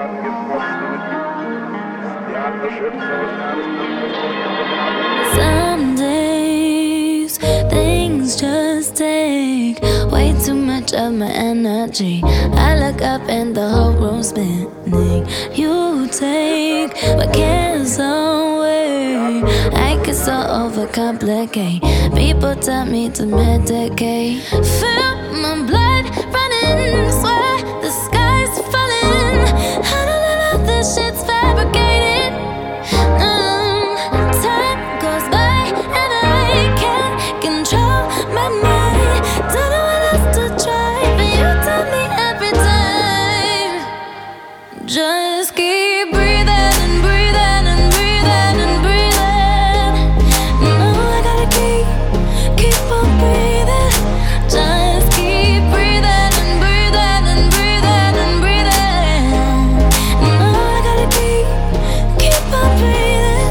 Some days things just take way too much of my energy. I look up and the whole room's spinning. You take my cares away. I get so overcomplicate. People tell me to medicate. Feel my blood running, swear the sky's falling. I don't know if this shit's fabricated. Time goes by and I can't control my mind. Don't know what else to try, but you tell me every time. Just keep breathing and breathing and breathing and breathing. No, I gotta keep on breathing. Just keep breathing and breathing and breathing and breathing. No, I gotta keep on breathing.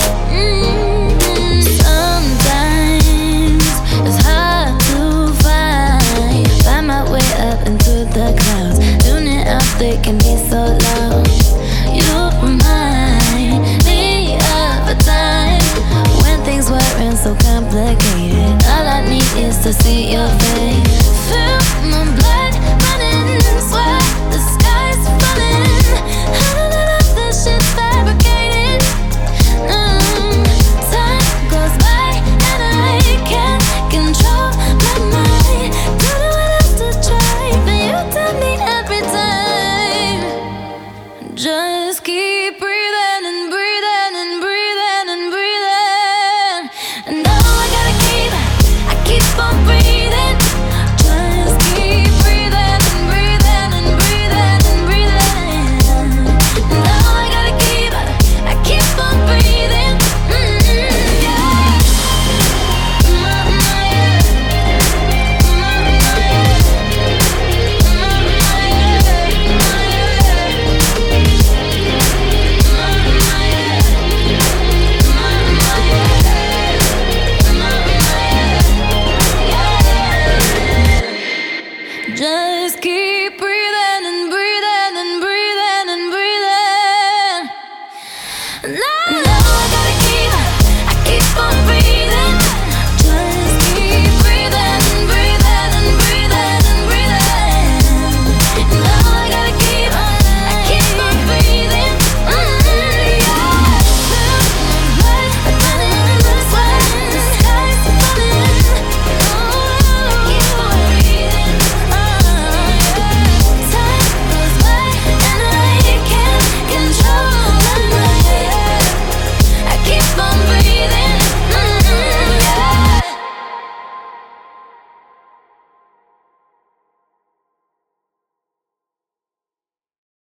Sometimes it's hard to find my way up into the clouds. Tuning out, they can be so loud. You remind me of a time when things weren't so complicated. All I need is to see your face. Feel my blood running, swear the sky's falling. I don't know if this shit's fabricated. Time goes by and I can't control my mind. Don't know what else to try, but you tell me every time. Just keep breathing and breathing and breathing and breathing. And now I gotta keep on breathing. Just keep breathing and breathing and breathing and breathing. And now I gotta keep on breathing. Yeah. Just keep